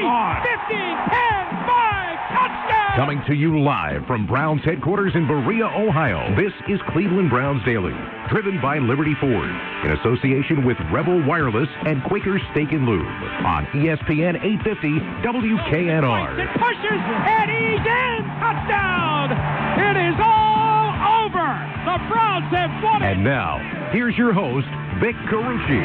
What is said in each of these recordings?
15, 10, 5, touchdown! Coming to you live from Browns headquarters in Berea, Ohio, this is Cleveland Browns Daily, driven by Liberty Ford, in association with Rebel Wireless and Quaker Steak and Lube, on ESPN 850 WKNR. It pushes, and he's in! Touchdown! It is all over! The Browns have won it! And now, here's your host, Vic Carucci.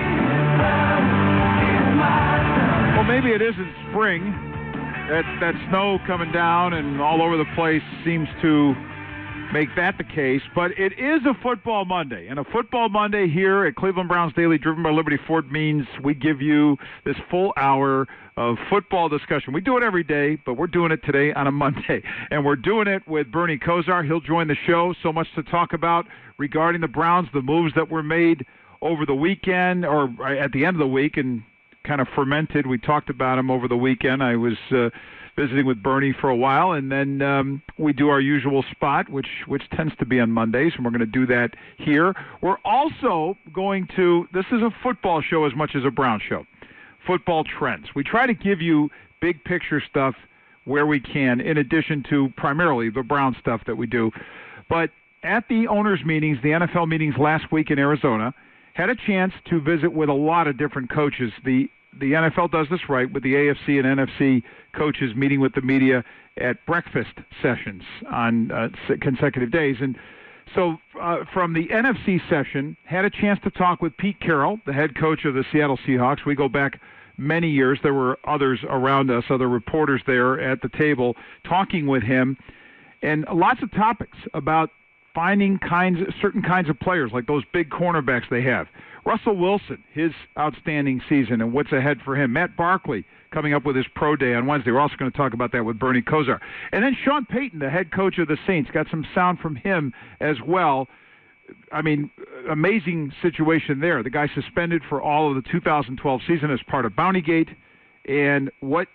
Well, maybe it isn't spring. That snow coming down and all over the place seems to make that the case. But it is a football Monday. And a football Monday here at Cleveland Browns Daily, driven by Liberty Ford, means we give you this full hour of football discussion. We do it every day, but we're doing it today on a Monday. And we're doing it with Bernie Kosar. He'll join the show. So much to talk about regarding the Browns, the moves that were made over the weekend or at the end of the week and kind of fermented. We talked about them over the weekend. I was visiting with Bernie for a while, and then we do our usual spot, which tends to be on Mondays, and we're going to do that here. We're also going to, this is a football show as much as a Brown show, football trends. We try to give you big picture stuff where we can, in addition to primarily the Brown stuff that we do. But at the owners' meetings, the NFL meetings last week in Arizona, had a chance to visit with a lot of different coaches. The NFL does this right with the AFC and NFC coaches meeting with the media at breakfast sessions on consecutive days. And so from the NFC session, had a chance to talk with Pete Carroll, the head coach of the Seattle Seahawks. We go back many years. There were others around us, other reporters there at the table talking with him, and lots of topics about finding certain kinds of players, like those big cornerbacks they have. Russell Wilson, his outstanding season and what's ahead for him. Matt Barkley coming up with his pro day on Wednesday. We're also going to talk about that with Bernie Kosar. And then Sean Payton, the head coach of the Saints, got some sound from him as well. I mean, amazing situation there. The guy suspended for all of the 2012 season as part of Bountygate. And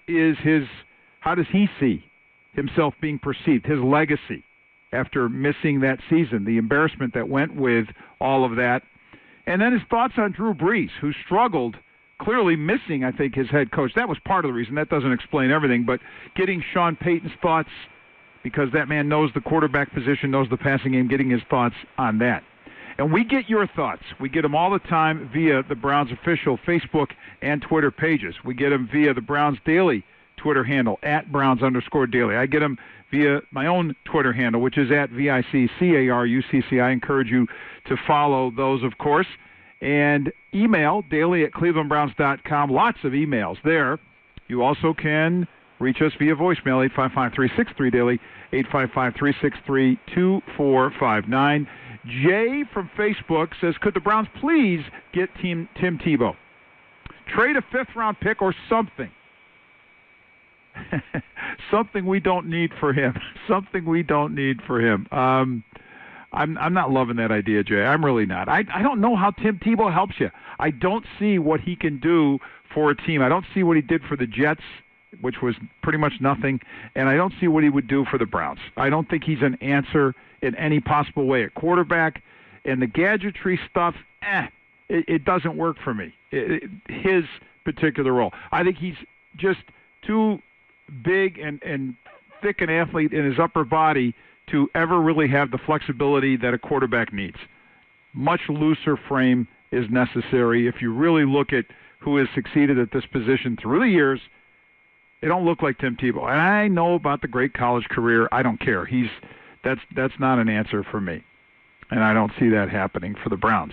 how does he see himself being perceived, his legacy after missing that season, the embarrassment that went with all of that. And then his thoughts on Drew Brees, who struggled, clearly missing, I think, his head coach. That was part of the reason. That doesn't explain everything, but getting Sean Payton's thoughts, because that man knows the quarterback position, knows the passing game, getting his thoughts on that. And we get your thoughts. We get them all the time via the Browns official Facebook and Twitter pages. We get them via the Browns Daily Twitter handle, @Browns_Daily. I get them via my own Twitter handle, which is @VICCARUCCI. I encourage you to follow those, of course. And email, daily@clevelandbrowns.com. Lots of emails there. You also can reach us via voicemail, 855-363-DAILY, 855-363-2459. Jay from Facebook says, could the Browns please get Tim Tebow? Trade a fifth-round pick or something. Something we don't need for him. Something we don't need for him. I'm not loving that idea, Jay. I'm really not. I don't know how Tim Tebow helps you. I don't see what he can do for a team. I don't see what he did for the Jets, which was pretty much nothing, and I don't see what he would do for the Browns. I don't think he's an answer in any possible way at quarterback. And the gadgetry stuff, it doesn't work for me. His particular role. I think he's just too big and thick an athlete in his upper body to ever really have the flexibility that a quarterback needs. Much looser frame is necessary. If you really look at who has succeeded at this position through the years, they don't look like Tim Tebow. And I know about the great college career. I don't care. That's not an answer for me. And I don't see that happening for the Browns.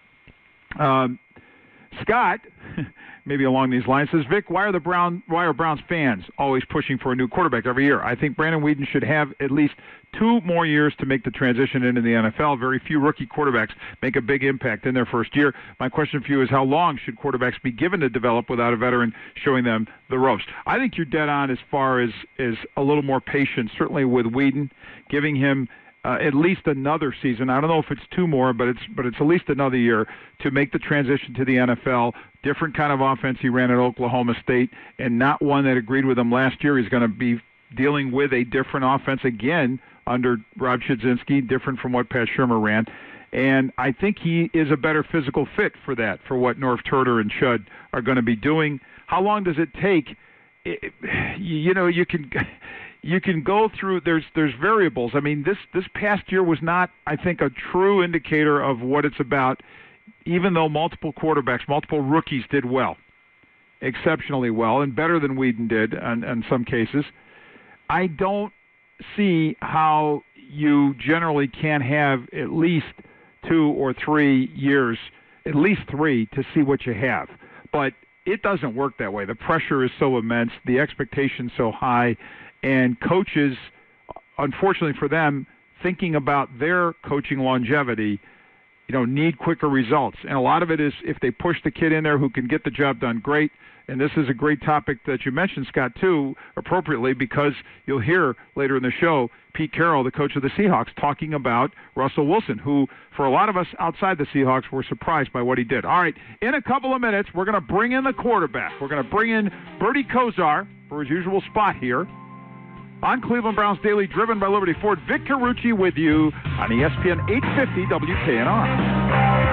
Scott, maybe along these lines, says, Vic, why are Browns fans always pushing for a new quarterback every year? I think Brandon Weeden should have at least 2 more years to make the transition into the NFL. Very few rookie quarterbacks make a big impact in their first year. My question for you is, how long should quarterbacks be given to develop without a veteran showing them the ropes? I think you're dead on as far as a little more patience, certainly with Weeden, giving him at least another season. I don't know if it's 2 more, but it's at least another year to make the transition to the NFL. Different kind of offense he ran at Oklahoma State, and not one that agreed with him last year. He's going to be dealing with a different offense again under Rob Chudzinski, different from what Pat Shurmur ran. And I think he is a better physical fit for that, for what Norv Turner and Chud are going to be doing. How long does it take you can go through. There's variables. I mean, this past year was not, I think, a true indicator of what it's about. Even though multiple quarterbacks, multiple rookies did well, exceptionally well, and better than Whedon did in some cases, I don't see how you generally can have at least 2 or 3 years, at least 3, to see what you have. But it doesn't work that way. The pressure is so immense, the expectation's so high, and coaches, unfortunately for them, thinking about their coaching longevity, need quicker results. And a lot of it is if they push the kid in there who can get the job done, great. And this is a great topic that you mentioned, Scott, too, appropriately, because you'll hear later in the show Pete Carroll, the coach of the Seahawks, talking about Russell Wilson, who, for a lot of us outside the Seahawks, were surprised by what he did. All right, in a couple of minutes, we're going to bring in the quarterback. We're going to bring in Bertie Kosar for his usual spot here on Cleveland Browns Daily, driven by Liberty Ford. Vic Carucci with you on ESPN 850 WKNR.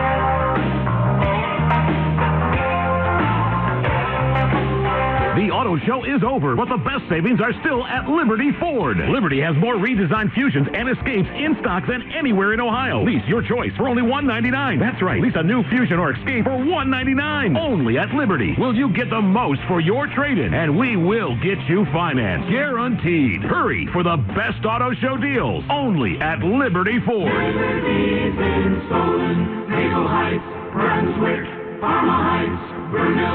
The auto show is over, but the best savings are still at Liberty Ford. Liberty has more redesigned Fusions and Escapes in stock than anywhere in Ohio. Lease your choice for only $199. That's right, lease a new Fusion or Escape for $199. Only at Liberty will you get the most for your trade-in, and we will get you financed. Guaranteed. Hurry for the best auto show deals. Only at Liberty Ford. Liberty's in Solon, Maple Heights, Brunswick, Parma Heights,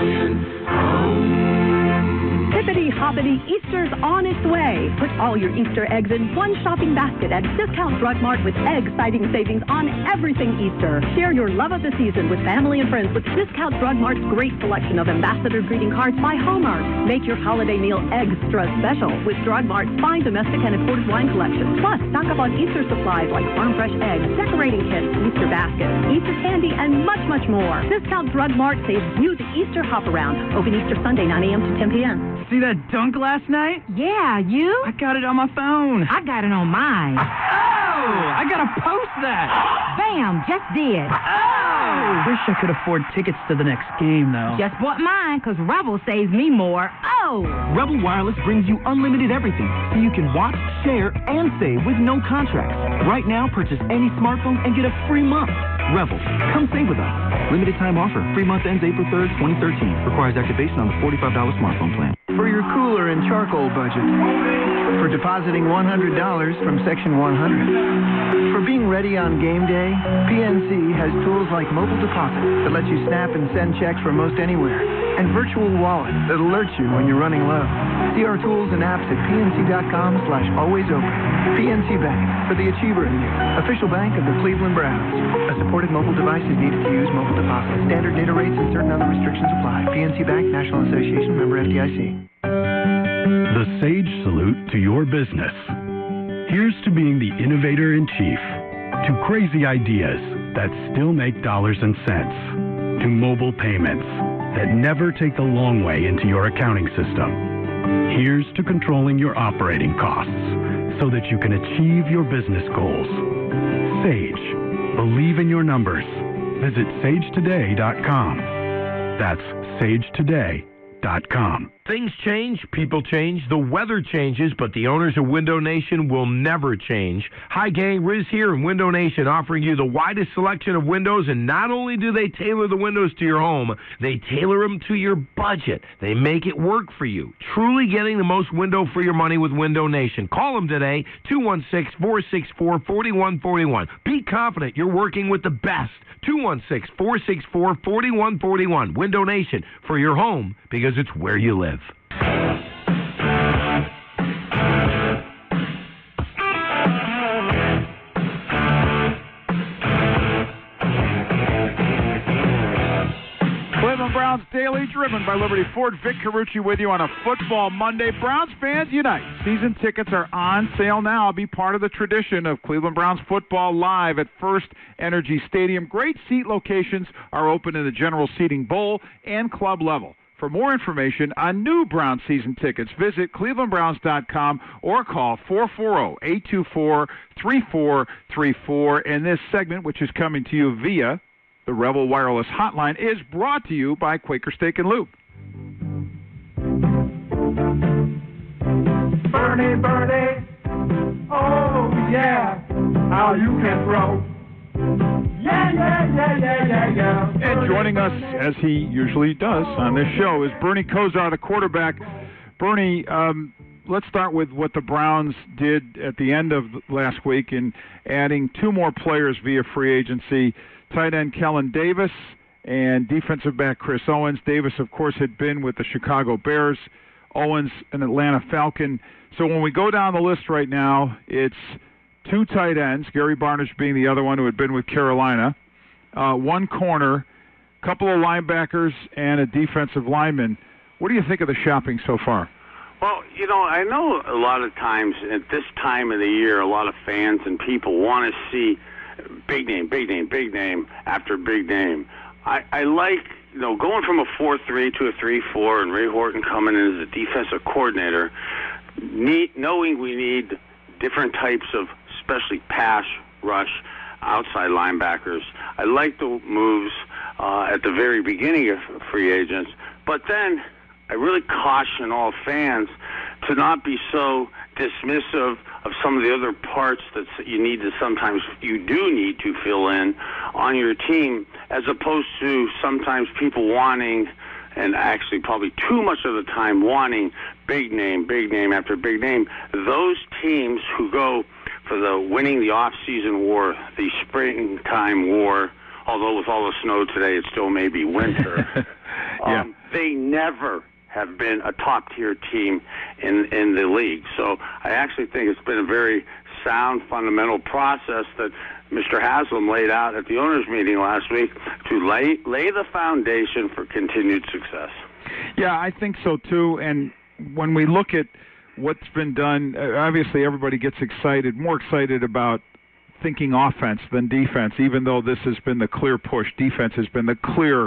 Vermilion, Hippity-hoppity, Easter's on its way. Put all your Easter eggs in one shopping basket at Discount Drug Mart with exciting savings on everything Easter. Share your love of the season with family and friends with Discount Drug Mart's great selection of ambassador greeting cards by Hallmark. Make your holiday meal extra special with Drug Mart's fine domestic and imported wine collection. Plus, stock up on Easter supplies like farm fresh eggs, decorating kits, Easter baskets, Easter candy, and much, much more. Discount Drug Mart saves you the Easter hop around. Open Easter Sunday, 9 a.m. to 10 p.m. See that dunk last night? Yeah, you? I got it on my phone. I got it on mine. Oh! I gotta post that. Bam, just did. Oh! Wish I could afford tickets to the next game, though. Just bought mine, because Rebel saves me more. Oh! Rebel Wireless brings you unlimited everything, so you can watch, share, and save with no contracts. Right now, purchase any smartphone and get a free month. Rebel, come save with us. Limited time offer. Free month ends April 3rd, 2013. Requires activation on the $45 smartphone plan. For your cooler and charcoal budget. For depositing $100 from Section 100. For being ready on game day, PNC has tools like mobile deposit that lets you snap and send checks from most anywhere, and virtual wallet that alerts you when you're running low. See our tools and apps at pnc.com/alwaysopen. PNC Bank, for the achiever in you. Official bank of the Cleveland Browns. A supported mobile device is needed to use mobile deposit. Standard data rates and certain other restrictions apply. PNC Bank, National Association, member FDIC. The Sage salute to your business. Here's to being the innovator in chief, to crazy ideas that still make dollars and cents, to mobile payments that never take the long way into your accounting system. Here's to controlling your operating costs so that you can achieve your business goals. Sage. Believe in your numbers. Visit sagetoday.com. That's sagetoday.com. Things change, people change, the weather changes, but the owners of Window Nation will never change. Hi gang, Riz here in Window Nation, offering you the widest selection of windows, and not only do they tailor the windows to your home, they tailor them to your budget. They make it work for you. Truly getting the most window for your money with Window Nation. Call them today, 216-464-4141. Be confident you're working with the best. 216-464-4141. Window Nation, for your home, because it's where you live. Cleveland Browns Daily, driven by Liberty Ford. Vic Carucci with you on a football Monday. Browns fans unite. Season tickets are on sale now. Be part of the tradition of Cleveland Browns football live at First Energy Stadium. Great seat locations are open in the general seating bowl and club level. For more information on new Browns season tickets, visit clevelandbrowns.com or call 440-824-3434. And this segment, which is coming to you via the Rebel Wireless Hotline, is brought to you by Quaker Steak and Lube. Bernie, Bernie. Oh, yeah, how you can throw. Yeah. And joining us, as he usually does on this show, is Bernie Kosar, the quarterback. Bernie, let's start with what the Browns did at the end of last week in adding 2 more players via free agency, tight end Kellen Davis and defensive back Chris Owens. Davis, of course, had been with the Chicago Bears. Owens, an Atlanta Falcon. So when we go down the list right now, it's 2 tight ends, Gary Barnidge being the other one who had been with Carolina, 1 corner, a couple of linebackers, and a defensive lineman. What do you think of the shopping so far? Well, I know a lot of times at this time of the year, a lot of fans and people want to see big name after big name. I like, going from a 4-3 to a 3-4 and Ray Horton coming in as a defensive coordinator, knowing we need different types of, especially pass, rush, outside linebackers. I like the moves at the very beginning of free agents, but then I really caution all fans to not be so dismissive of some of the other parts that you do need to fill in on your team, as opposed to sometimes people wanting, and actually probably too much of the time wanting, big name after big name. Those teams who go for the winning the off-season war, the springtime war, although with all the snow today it still may be winter, they never have been a top-tier team in the league. So I actually think it's been a very sound, fundamental process that Mr. Haslam laid out at the owners' meeting last week to lay the foundation for continued success. Yeah, I think so too. And when we look at what's been done, obviously everybody gets more excited about thinking offense than defense, even though this has been the clear push. Defense has been the clear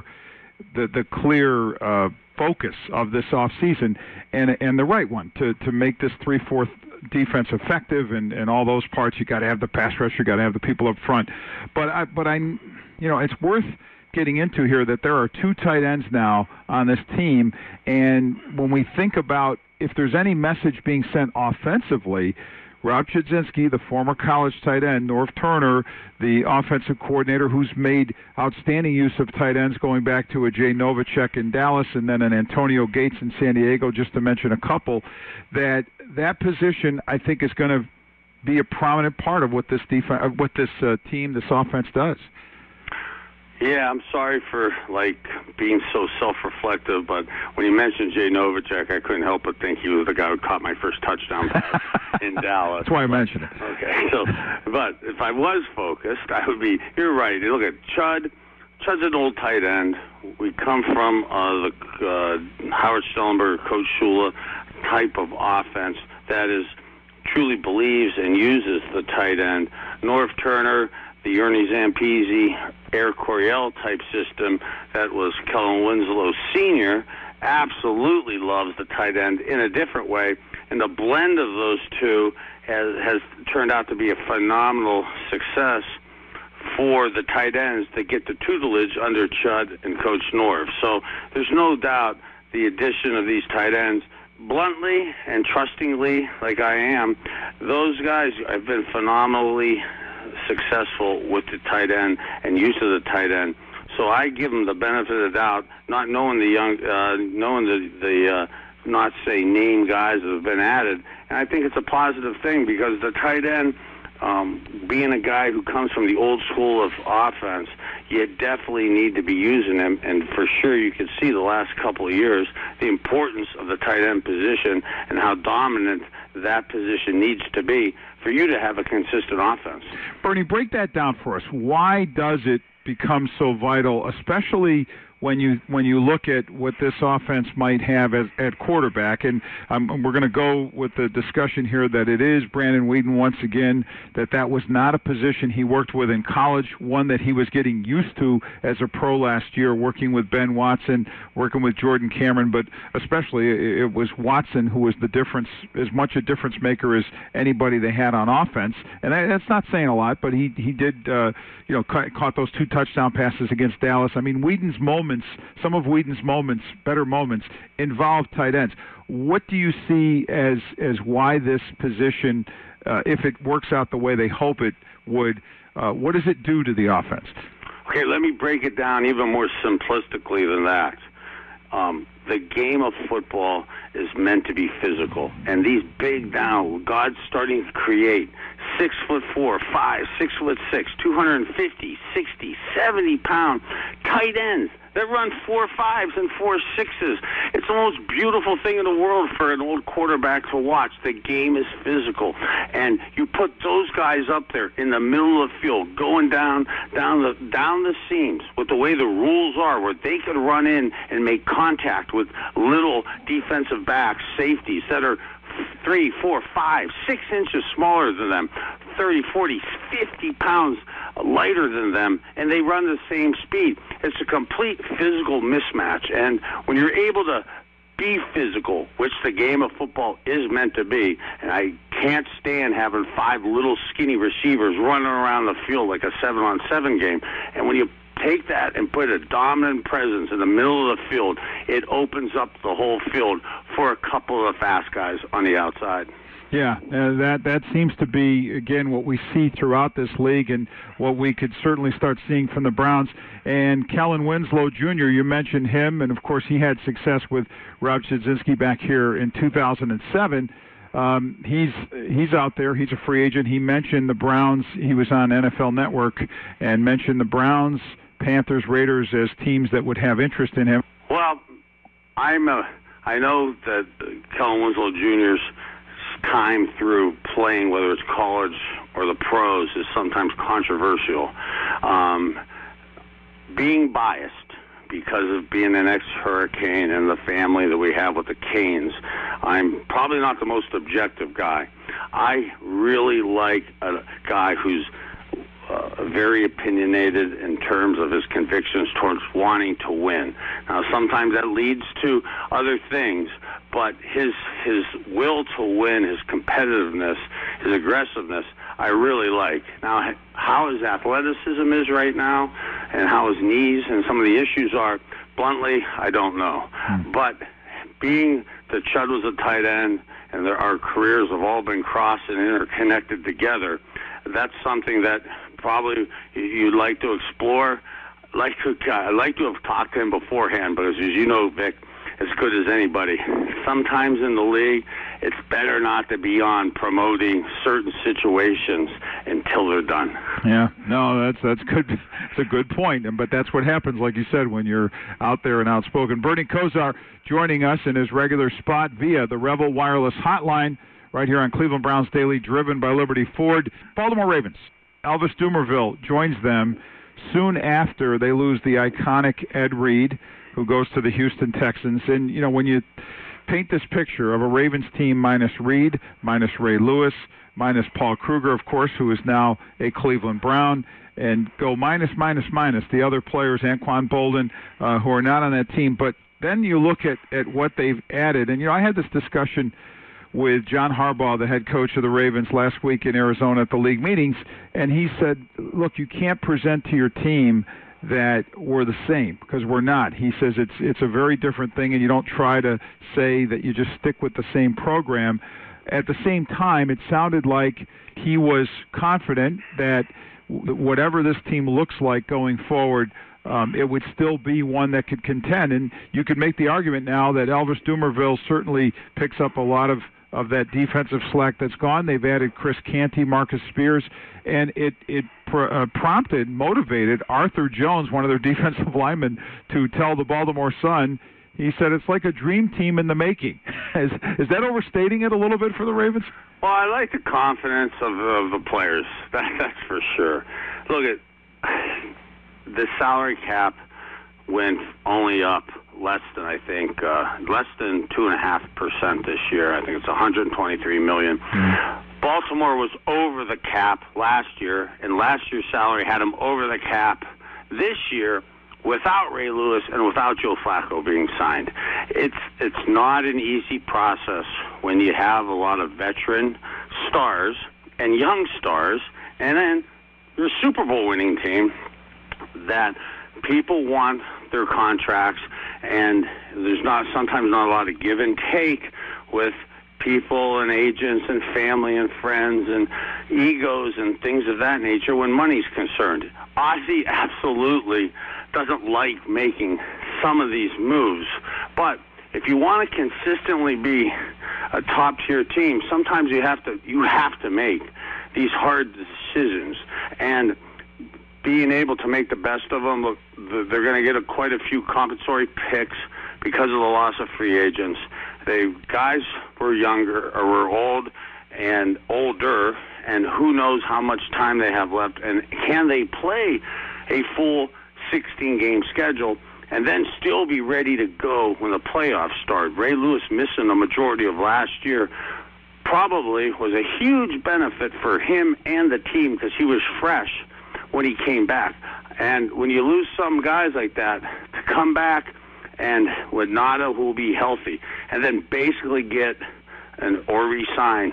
focus of this offseason, and the right one to make this 3-4 defense effective and all those parts. You got to have the pass rush, you got to have the people up front. But it's worth getting into here that there are 2 tight ends now on this team, and when we think about if there's any message being sent offensively, Rob Chudzinski, the former college tight end, Norv Turner, the offensive coordinator who's made outstanding use of tight ends going back to a Jay Novacek in Dallas and then an Antonio Gates in San Diego, just to mention a couple, that position I think is going to be a prominent part of what this team, this offense does. Yeah, I'm sorry for being so self-reflective, but when you mentioned Jay Novacek, I couldn't help but think he was the guy who caught my first touchdown pass in Dallas. That's why I mentioned it. Okay, but if I was focused, I would be. You're right. You look at Chud. Chud's an old tight end. We come from the Howard Stellenberg, Coach Shula type of offense that truly believes and uses the tight end. Norv Turner, the Ernie Zampese, Eric Coryell type system that was Kellen Winslow Sr., absolutely loves the tight end in a different way. And the blend of those two has turned out to be a phenomenal success for the tight ends that get the tutelage under Chud and Coach Norv. So there's no doubt the addition of these tight ends, bluntly and trustingly like I am, those guys have been phenomenally successful with the tight end and use of the tight end. So I give them the benefit of the doubt, not knowing not say name guys that have been added. And I think it's a positive thing because the tight end, being a guy who comes from the old school of offense, you definitely need to be using him. And for sure, you can see the last couple of years the importance of the tight end position and how dominant that position needs to be for you to have a consistent offense. Bernie, break that down for us. Why does it become so vital, especially when you look at what this offense might have at quarterback? And we're going to go with the discussion here that it is Brandon Weeden once again, that was not a position he worked with in college, one that he was getting used to as a pro last year, working with Ben Watson, working with Jordan Cameron, but especially it was Watson who was the difference, as much a difference maker as anybody they had on offense. And that's not saying a lot, but he did, caught those 2 touchdown passes against Dallas. I mean, Weeden's moment moments, some of Whedon's moments, better moments, involve tight ends. What do you see as why this position, if it works out the way they hope it would, what does it do to the offense? Okay, let me break it down even more simplistically than that. The game of football is meant to be physical, and these big down, God's starting to create 6'4", 5, 6'6", 250, 60, 70-pound tight ends that run 4.5s and 4.6s. It's the most beautiful thing in the world for an old quarterback to watch. The game is physical, and you put those guys up there in the middle of the field, going down the seams with the way the rules are, where they could run in and make contact with little defensive backs, safeties that are 3, 4, 5, 6 inches smaller than them, 30, 40, 50 pounds lighter than them, and they run the same speed. It's a complete physical mismatch. And when you're able to be physical, which the game of football is meant to be, and I can't stand having 5 little skinny receivers running around the field like a 7-on-7 game. And when you take that and put a dominant presence in the middle of the field, it opens up the whole field for a couple of fast guys on the outside. Yeah, that seems to be, again, what we see throughout this league and what we could certainly start seeing from the Browns. And Kellen Winslow Jr., you mentioned him, and, of course, he had success with Rob Chudzinski back here in 2007. He's out there. He's a free agent. He mentioned the Browns. He was on NFL Network and mentioned the Browns, Panthers, Raiders as teams that would have interest in him. Well, I know that Kellen Winslow Jr.'s time through playing, whether it's college or the pros, is sometimes controversial. Being biased because of being an ex-Hurricane and the family that we have with the Canes, I'm probably not the most objective guy. I really like a guy who's very opinionated in terms of his convictions towards wanting to win. Now, sometimes that leads to other things, but his will to win, his competitiveness, his aggressiveness, I really like. Now, how his athleticism is right now and how his knees and some of the issues are, bluntly, I don't know. But being that Chud was a tight end and our careers have all been crossed and interconnected together, that's something that probably you'd like to explore. I'd like to have talked to him beforehand, because as you know, Vic, as good as anybody, sometimes in the league, it's better not to be on promoting certain situations until they're done. Yeah, no, that's good. It's a good point, but that's what happens, like you said, when you're out there and outspoken. Bernie Kosar joining us in his regular spot via the Rebel Wireless Hotline right here on Cleveland Browns Daily, driven by Liberty Ford. Baltimore Ravens, Elvis Dumervil joins them soon after they lose the iconic Ed Reed, who goes to the Houston Texans. And, you know, when you paint this picture of a Ravens team minus Reed, minus Ray Lewis, minus Paul Kruger, of course, who is now a Cleveland Brown, and go minus the other players, Anquan Bolden, who are not on that team. But then you look at what they've added. And, you know, I had this discussion with John Harbaugh, the head coach of the Ravens, last week in Arizona at the league meetings, and he said, look, you can't present to your team that we're the same, because we're not. He says it's a very different thing, and you don't try to say that you just stick with the same program. At the same time, it sounded like he was confident that whatever this team looks like going forward, it would still be one that could contend. And you could make the argument now that Elvis Dumervil certainly picks up a lot of that defensive slack that's gone. They've added Chris Canty, Marcus Spears, and it motivated Arthur Jones, one of their defensive linemen, to tell the Baltimore Sun, he said, it's like a dream team in the making. Is that overstating it a little bit for the Ravens? Well, I like the confidence of the players. That's for sure. Look, the salary cap went only up less than 2.5% this year. I think it's $123 million. Baltimore was over the cap last year, and last year's salary had them over the cap this year without Ray Lewis and without Joe Flacco being signed. It's not an easy process when you have a lot of veteran stars and young stars, and then your Super Bowl winning team that people want their contracts, and there's sometimes not a lot of give and take with people and agents and family and friends and egos and things of that nature when money's concerned. Ozzie absolutely doesn't like making some of these moves, but if you want to consistently be a top-tier team, sometimes you have to make these hard decisions, and being able to make the best of them. Look, they're going to get quite a few compensatory picks because of the loss of free agents. Guys were younger or were old and older, and who knows how much time they have left, and can they play a full 16-game schedule and then still be ready to go when the playoffs start. Ray Lewis missing the majority of last year probably was a huge benefit for him and the team because he was fresh when he came back. And when you lose some guys like that, to come back and with Nada, who will be healthy, and then basically get or re-sign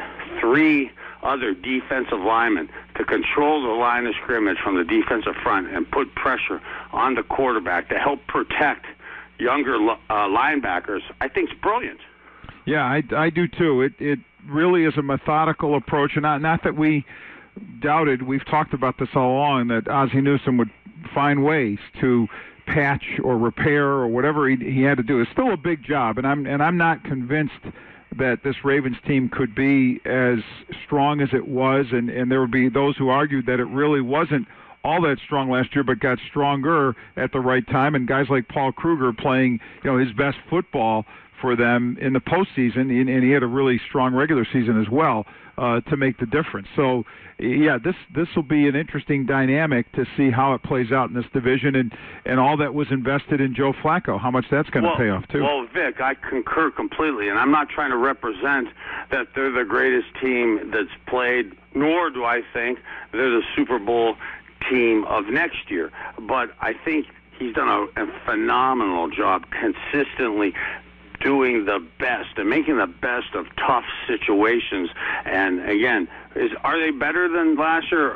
3 other defensive linemen to control the line of scrimmage from the defensive front and put pressure on the quarterback to help protect younger linebackers, I think it's brilliant. Yeah, I do too. It really is a methodical approach, and not that we doubted. We've talked about this all along, that Ozzie Newsome would find ways to patch or repair or whatever he had to do. It's still a big job, and I'm not convinced that this Ravens team could be as strong as it was, and there would be those who argued that it really wasn't all that strong last year, but got stronger at the right time, and guys like Paul Kruger playing his best football for them in the postseason, and he had a really strong regular season as well to make the difference. So, yeah, this will be an interesting dynamic to see how it plays out in this division, and all that was invested in Joe Flacco, how much that's going to pay off, too. Well, Vic, I concur completely, and I'm not trying to represent that they're the greatest team that's played, nor do I think they're the Super Bowl team of next year. But I think he's done a phenomenal job consistently doing the best and making the best of tough situations. And again, are they better than last year?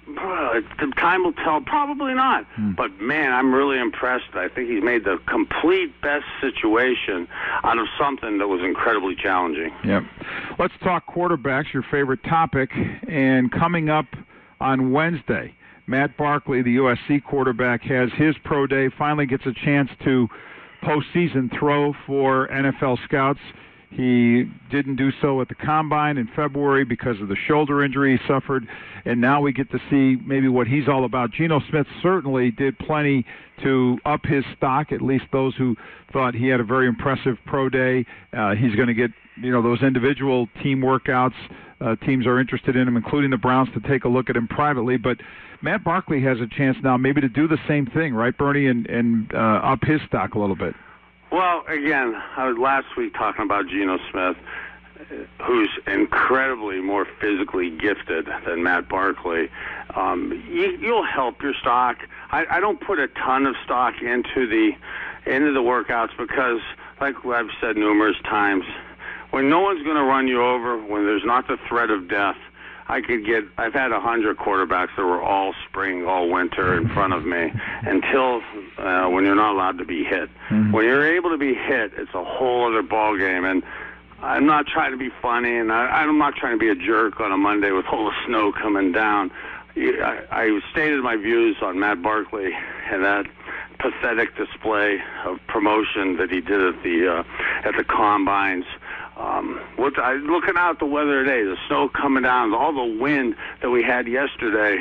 The time will tell. Probably not. But man, I'm really impressed. I think he's made the complete best situation out of something that was incredibly challenging. Yep. Let's talk quarterbacks, your favorite topic. And coming up on Wednesday, Matt Barkley, the USC quarterback, has his pro day, finally gets a chance to postseason throw for NFL scouts. He didn't do so at the Combine in February because of the shoulder injury he suffered, and now we get to see maybe what he's all about. Geno Smith certainly did plenty to up his stock, at least those who thought he had a very impressive pro day. He's going to get those individual team workouts. Teams are interested in him, including the Browns, to take a look at him privately. But Matt Barkley has a chance now maybe to do the same thing, right, Bernie, and up his stock a little bit. Well, again, I was last week talking about Geno Smith, who's incredibly more physically gifted than Matt Barkley. You'll help your stock. I don't put a ton of stock into the workouts because, like I've said numerous times, when no one's going to run you over, when there's not the threat of death, I've had 100 quarterbacks that were all spring, all winter in front of me until when you're not allowed to be hit. Mm-hmm. When you're able to be hit, it's a whole other ball game. And I'm not trying to be funny, and I'm not trying to be a jerk on a Monday with all the snow coming down. I stated my views on Matt Barkley and that pathetic display of promotion that he did at the Combines. Looking out the weather today, the snow coming down, all the wind that we had yesterday,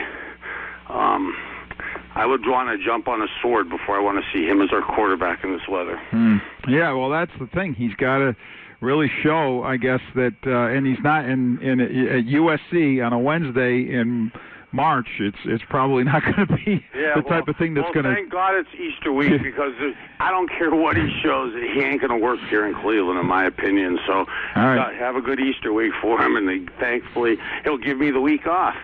I would want to jump on a sword before I want to see him as our quarterback in this weather. Yeah, well, that's the thing. He's got to really show, I guess, that, and he's not at USC on a Wednesday in March. It's probably not going to be the type of thing that's going to... Thank God it's Easter week because I don't care what he shows. He ain't going to work here in Cleveland, in my opinion. So have a good Easter week for him, and thankfully he'll give me the week off.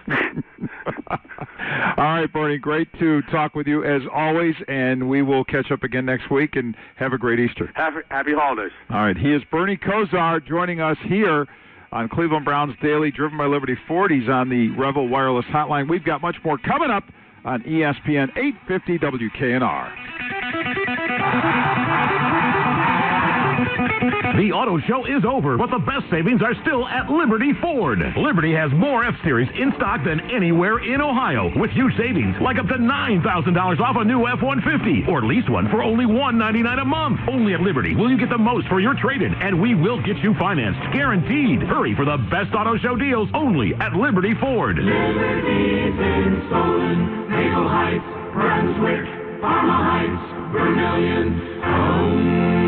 All right, Bernie, great to talk with you as always, and we will catch up again next week, and have a great Easter. Happy holidays. All right, he is Bernie Kosar joining us here on Cleveland Browns Daily, driven by Liberty Ford. He's on the Revel Wireless Hotline. We've got much more coming up on ESPN 850 WKNR. The auto show is over, but the best savings are still at Liberty Ford. Liberty has more F-Series in stock than anywhere in Ohio, with huge savings like up to $9,000 off a new F-150, or lease one for only $199 a month. Only at Liberty will you get the most for your trade-in, and we will get you financed, guaranteed. Hurry for the best auto show deals only at Liberty Ford. Liberty's in Solon, Maple Heights, Brunswick, Parma Heights, Vermilion,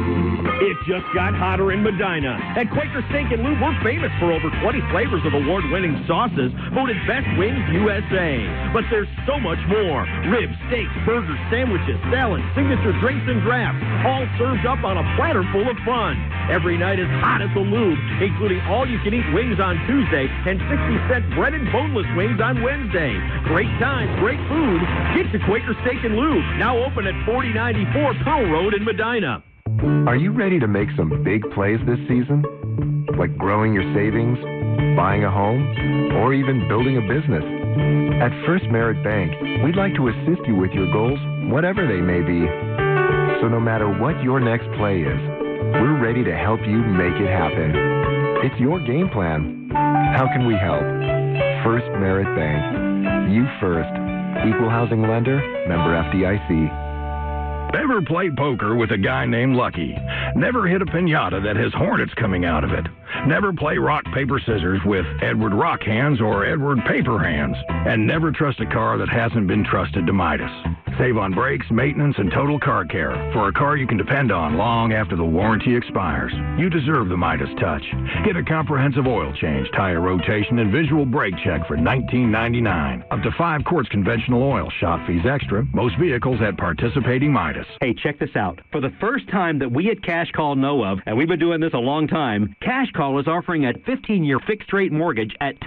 It just got hotter in Medina. At Quaker Steak and Lube, we're famous for over 20 flavors of award-winning sauces, voted Best Wings USA. But there's so much more. Ribs, steaks, burgers, sandwiches, salads, signature drinks, and drafts, all served up on a platter full of fun. Every night is hot at the Lube, including all-you-can-eat wings on Tuesday and 60-cent breaded boneless wings on Wednesday. Great times, great food. Get to Quaker Steak and Lube, now open at 4094 Pearl Road in Medina. Are you ready to make some big plays this season? Like growing your savings, buying a home, or even building a business? At First Merit Bank, we'd like to assist you with your goals, whatever they may be. So no matter what your next play is, we're ready to help you make it happen. It's your game plan. How can we help? First Merit Bank. You first. Equal housing lender, member FDIC. Ever played poker with a guy named Lucky? Never hit a piñata that has hornets coming out of it. Never play rock, paper, scissors with Edward Rock Hands or Edward Paper Hands. And never trust a car that hasn't been trusted to Midas. Save on brakes, maintenance, and total car care for a car you can depend on long after the warranty expires. You deserve the Midas touch. Get a comprehensive oil change, tire rotation, and visual brake check for $19.99. Up to 5 quarts conventional oil. Shop fees extra. Most vehicles at participating Midas. Hey, check this out. For the first time that we at Cash Call know of, and we've been doing this a long time, Cash Call is offering a 15-year fixed-rate mortgage at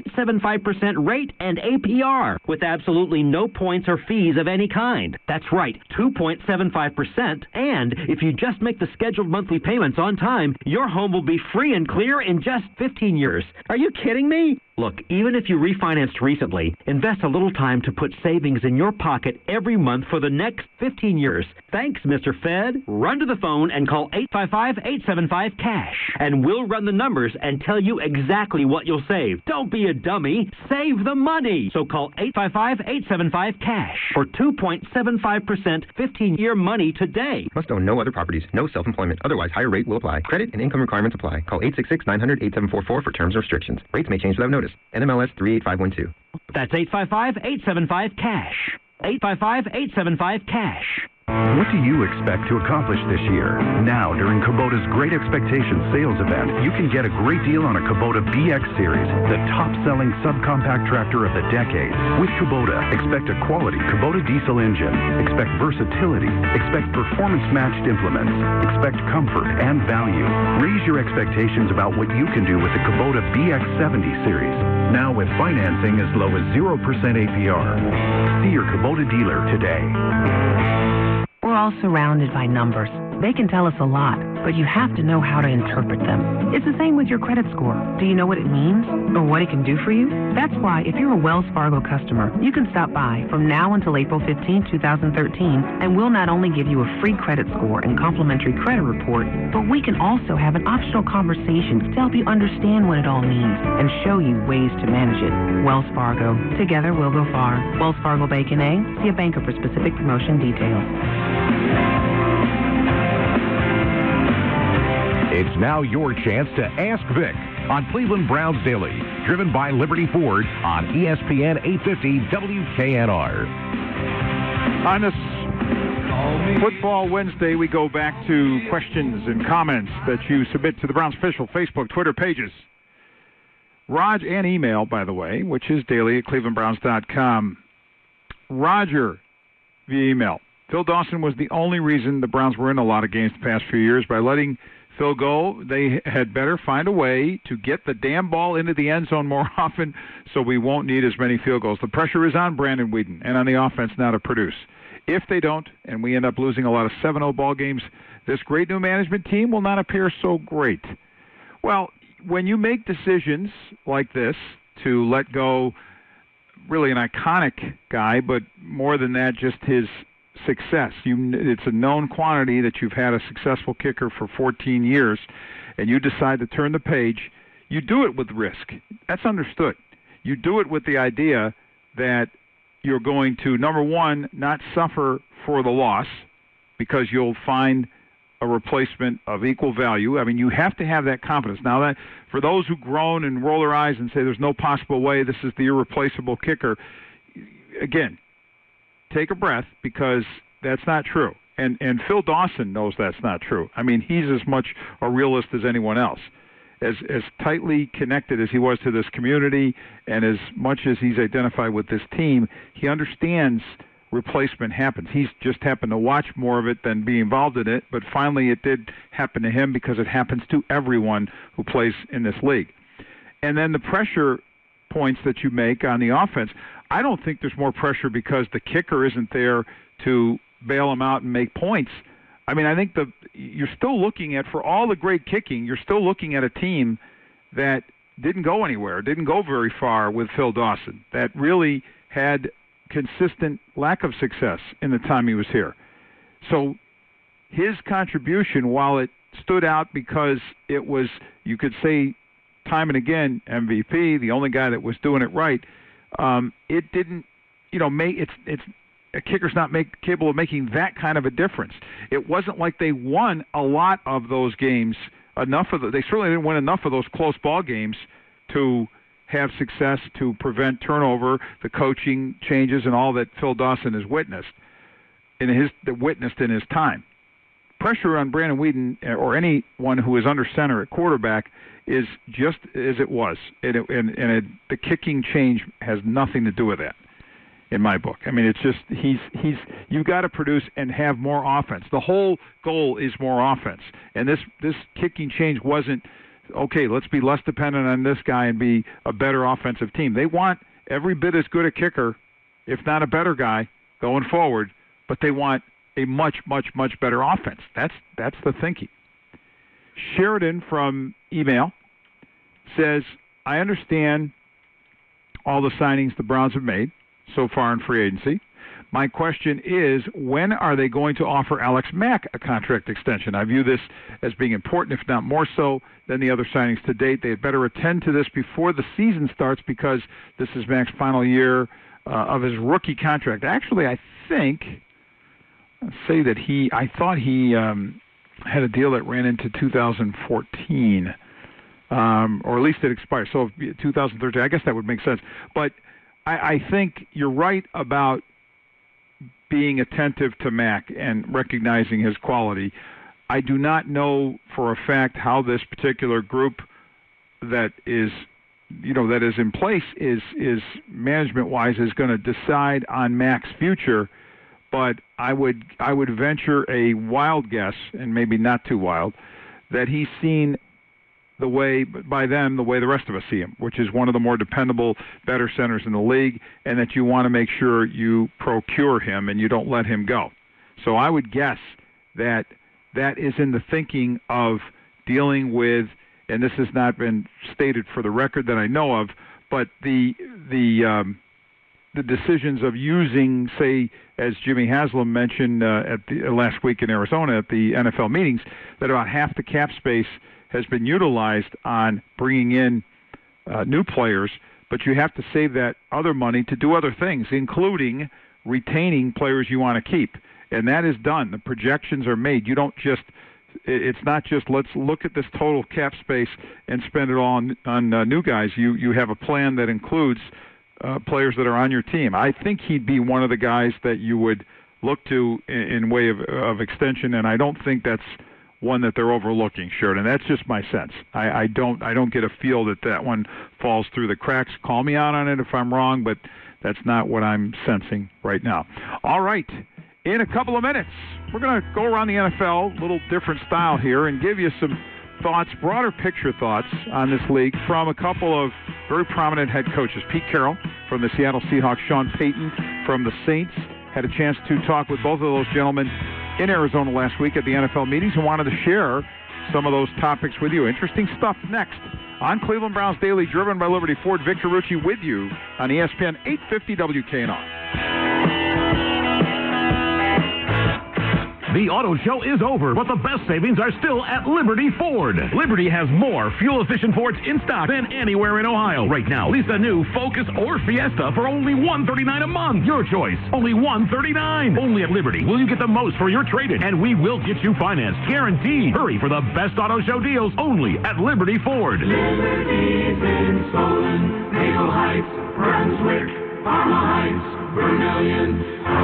2.75% rate and APR with absolutely no points or fees of any kind. That's right, 2.75%. And if you just make the scheduled monthly payments on time, your home will be free and clear in just 15 years. Are you kidding me? Look, even if you refinanced recently, invest a little time to put savings in your pocket every month for the next 15 years. Thanks, Mr. Fed. Run to the phone and call 855-875-CASH, and we'll run the numbers and tell you exactly what you'll save. Don't be a dummy. Save the money. So call 855-875-CASH for 2.75% 15-year money today. Must own no other properties. No self-employment. Otherwise, higher rate will apply. Credit and income requirements apply. Call 866-900-8744 for terms and restrictions. Rates may change without notice. NMLS 38512. That's 855-875-CASH. 855-875-CASH. What do you expect to accomplish this year? Now, during Kubota's Great Expectations sales event, you can get a great deal on a Kubota BX Series, the top-selling subcompact tractor of the decade. With Kubota, expect a quality Kubota diesel engine. Expect versatility. Expect performance-matched implements. Expect comfort and value. Raise your expectations about what you can do with the Kubota BX70 Series. Now with financing as low as 0% APR. See your Kubota dealer today. We're all surrounded by numbers. They can tell us a lot, but you have to know how to interpret them. It's the same with your credit score. Do you know what it means or what it can do for you? That's why if you're a Wells Fargo customer, you can stop by from now until April 15, 2013, and we'll not only give you a free credit score and complimentary credit report, but we can also have an optional conversation to help you understand what it all means and show you ways to manage it. Wells Fargo. Together we'll go far. Wells Fargo Bank N.A. See a banker for specific promotion details. It's now your chance to Ask Vic on Cleveland Browns Daily, driven by Liberty Ford on ESPN 850 WKNR. On this Football Wednesday, we go back to questions and comments that you submit to the Browns official Facebook, Twitter pages. Raj, and email, by the way, which is daily@clevelandbrowns.com. Roger, via email. Phil Dawson was the only reason the Browns were in a lot of games the past few years. By letting Phil go, they had better find a way to get the damn ball into the end zone more often so we won't need as many field goals. The pressure is on Brandon Weeden and on the offense now to produce. If they don't, and we end up losing a lot of 7-0 ball games, this great new management team will not appear so great. Well, when you make decisions like this to let go really an iconic guy, but more than that, just his success. It's a known quantity that you've had a successful kicker for 14 years, and you decide to turn the page. You do it with risk. That's understood. You do it with the idea that you're going to, number one, not suffer for the loss because you'll find a replacement of equal value. I mean, you have to have that confidence. Now, that for those who groan and roll their eyes and say there's no possible way this is the irreplaceable kicker, again, take a breath, because that's not true. And Phil Dawson knows that's not true. I mean, he's as much a realist as anyone else. As tightly connected as he was to this community and as much as he's identified with this team, he understands replacement happens. He's just happened to watch more of it than be involved in it, but finally it did happen to him because it happens to everyone who plays in this league. And then the pressure points that you make on the offense, I don't think there's more pressure because the kicker isn't there to bail him out and make points. I mean, I think you're still looking at, for all the great kicking, you're still looking at a team that didn't go anywhere, didn't go very far with Phil Dawson, that really had consistent lack of success in the time he was here. So his contribution, while it stood out because it was, you could say time and again, MVP, the only guy that was doing it right, it didn't, a kicker's not capable of making that kind of a difference. It wasn't like they won a lot of those games, they certainly didn't win enough of those close ball games to have success, to prevent turnover, the coaching changes, and all that Phil Dawson has witnessed in his time. Pressure on Brandon Weeden or anyone who is under center at quarterback is just as it was, the kicking change has nothing to do with that, in my book. I mean, it's just you've got to produce and have more offense. The whole goal is more offense, and this kicking change wasn't, okay, let's be less dependent on this guy and be a better offensive team. They want every bit as good a kicker, if not a better guy, going forward, but they want a much, much, much better offense. That's the thinking. Sheridan from email says, I understand all the signings the Browns have made so far in free agency. My question is, when are they going to offer Alex Mack a contract extension? I view this as being important, if not more so than the other signings to date. They had better attend to this before the season starts because this is Mack's final year of his rookie contract. Actually, I think, I thought he had a deal that ran into 2014, or at least it expired. So 2013, I guess that would make sense. But I think you're right about being attentive to Mack and recognizing his quality. I do not know for a fact how this particular group that is in place is management-wise is going to decide on Mack's future, but I would venture a wild guess, and maybe not too wild, that he's seen the way the rest of us see him, which is one of the more dependable, better centers in the league, and that you want to make sure you procure him and you don't let him go. So I would guess that is in the thinking of dealing with, and this has not been stated for the record that I know of, but the decisions of using, say, as Jimmy Haslam mentioned last week in Arizona at the NFL meetings, that about half the cap space has been utilized on bringing in new players, but you have to save that other money to do other things, including retaining players you want to keep. And that is done. The projections are made. It's not just let's look at this total cap space and spend it all on new guys. You have a plan that includes players that are on your team. I think he'd be one of the guys that you would look to in way of extension, and I don't think that's one that they're overlooking, Sheridan. That's just my sense. I don't get a feel that one falls through the cracks. Call me out on it if I'm wrong, but that's not what I'm sensing right now. All right. In a couple of minutes, we're going to go around the NFL, a little different style here, and give you some thoughts, broader picture thoughts on this league from a couple of very prominent head coaches. Pete Carroll from the Seattle Seahawks, Sean Payton from the Saints. Had a chance to talk with both of those gentlemen in Arizona last week at the NFL meetings and wanted to share some of those topics with you. Interesting stuff next on Cleveland Browns Daily, driven by Liberty Ford. Vic Carucci with you on ESPN 850 WKNR. The auto show is over, but the best savings are still at Liberty Ford. Liberty has more fuel-efficient Fords in stock than anywhere in Ohio. Right now, lease the new Focus or Fiesta for only $139 a month. Your choice, only $139. Only at Liberty will you get the most for your trade-in, and we will get you financed, guaranteed. Hurry for the best auto show deals only at Liberty Ford. Liberty's in Solon, Maple Heights, Brunswick, Parma Heights, Vermillion,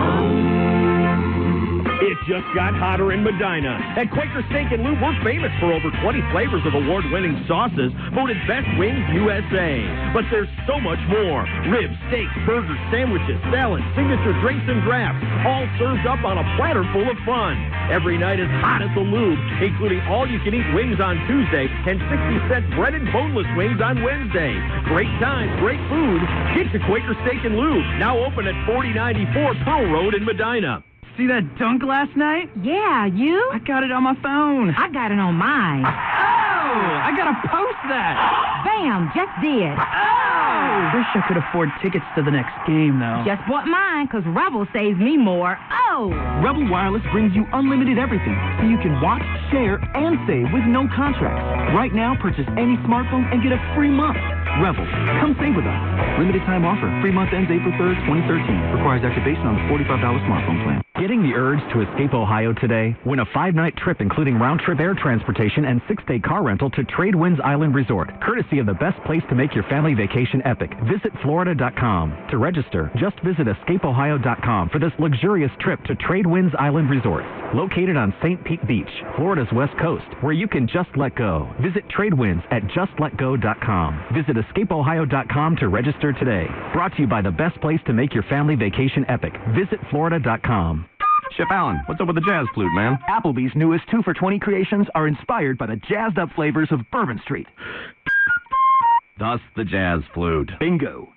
It just got hotter in Medina. At Quaker Steak and Lube, we're famous for over 20 flavors of award-winning sauces, voted Best Wings USA. But there's so much more. Ribs, steaks, burgers, sandwiches, salads, signature drinks and drafts, all served up on a platter full of fun. Every night is hot at the Lube, including all-you-can-eat wings on Tuesday and 60-cent breaded boneless wings on Wednesday. Great times, great food. Get to Quaker Steak and Lube, now open at 4094 Pearl Road in Medina. See that dunk last night? Yeah, you? I got it on my phone. I got it on mine. Oh! I gotta post that. Bam, just did. Oh! Wish I could afford tickets to the next game, though. Just bought mine, because Rebel saves me more. Oh! Rebel Wireless brings you unlimited everything, so you can watch, share, and save with no contracts. Right now, purchase any smartphone and get a free month. Rebel, come save with us. Limited time offer. Free month ends April 3rd, 2013. Requires activation on the $45 smartphone plan. Getting the urge to escape Ohio today? Win a 5-night trip including round-trip air transportation and 6-day car rental to Tradewinds Island Resort, courtesy of the best place to make your family vacation epic. Visit Florida.com. To register, just visit escapeohio.com for this luxurious trip to Tradewinds Island Resort, located on St. Pete Beach, Florida's west coast, where you can just let go. Visit Tradewinds at justletgo.com. Visit escapeohio.com to register today. Brought to you by the best place to make your family vacation epic. Visit Florida.com. Chef Allen, what's up with the jazz flute, man? Applebee's newest 2 for $20 creations are inspired by the jazzed-up flavors of Bourbon Street. Thus, the jazz flute. Bingo.